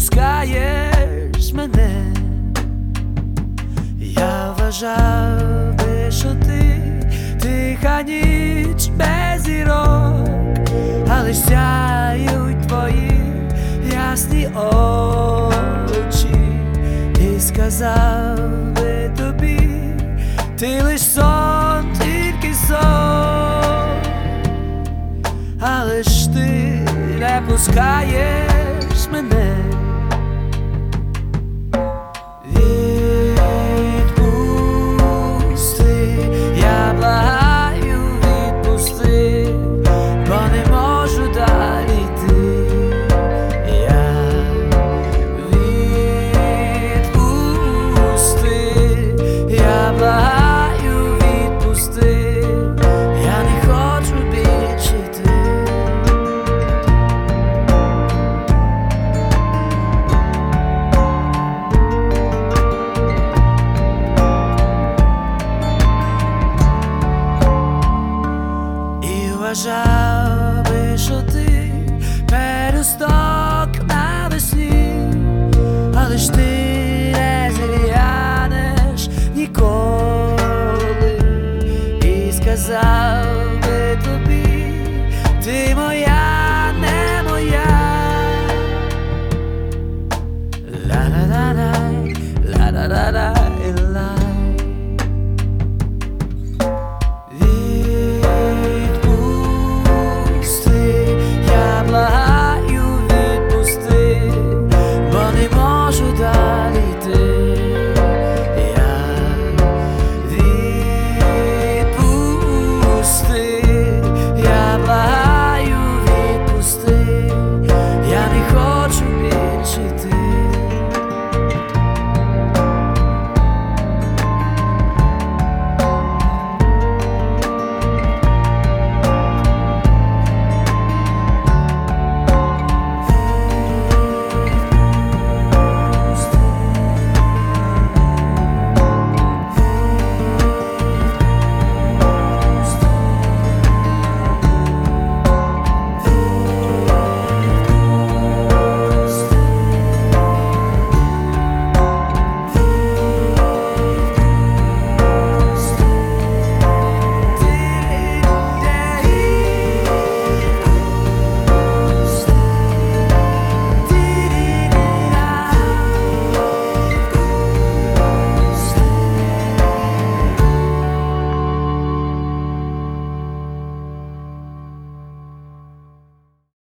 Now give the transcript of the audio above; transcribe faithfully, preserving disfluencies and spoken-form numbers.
пускаєш мене. Я вважав би, що ти тиха ніч без зірок, але сяють твої ясні очі. І сказав би тобі, ти лиш сон, тільки сон, але ж ти не пускаєш мене. Відпусти, я благаю, відпусти, бо не можу далі йти. Я відпусти, я благаю, відпусти, я не хочу більше йти. Вважав би, що ти пелюсток навесні, але ж ти не зів'янеш ніколи. І сказав